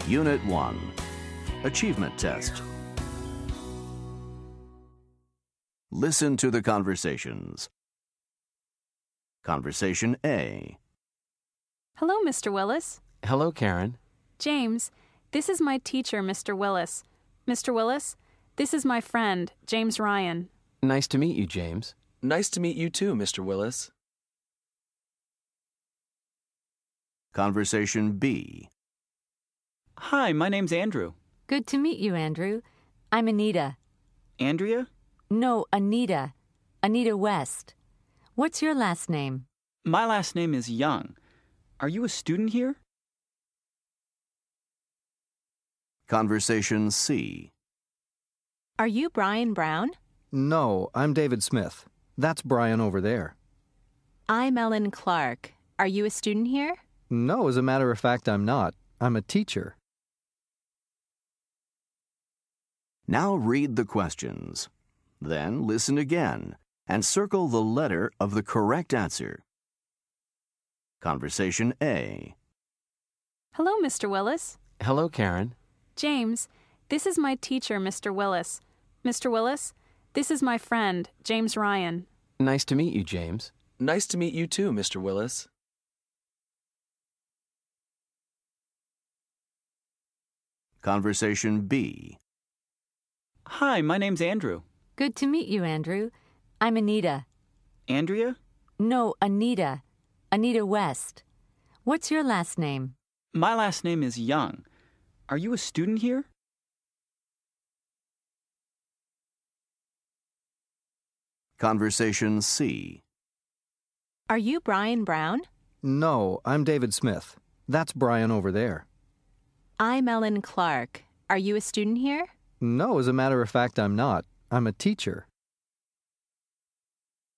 Unit 1. Achievement Test. Listen to the conversations. Conversation A. Hello, Mr. Willis. Hello, Karen. James, this is my teacher, Mr. Willis. Mr. Willis, this is my friend, James Ryan. Nice to meet you, James. Nice to meet you too, Mr. Willis. Conversation B. Hi, my name's Andrew. Good to meet you, Andrew. I'm Anita. Andrea? No, Anita. Anita West. What's your last name? My last name is Young. Are you a student here? Conversation C. Are you Brian Brown? No, I'm David Smith. That's Brian over there. I'm Ellen Clark. Are you a student here? No, as a matter of fact, I'm not. I'm a teacher. Now read the questions. Then listen again and circle the letter of the correct answer. Conversation A. Hello, Mr. Willis. Hello, Karen. James, this is my teacher, Mr. Willis. Mr. Willis, this is my friend, James Ryan. Nice to meet you, James. Nice to meet you too, Mr. Willis. Conversation B. Hi, my name's Andrew. Good to meet you, Andrew. I'm Anita. Andrea? No, Anita. Anita West. What's your last name? My last name is Young. Are you a student here? Conversation C. Are you Brian Brown? No, I'm David Smith. That's Brian over there. I'm Ellen Clark. Are you a student here? No, as a matter of fact, I'm not. I'm a teacher.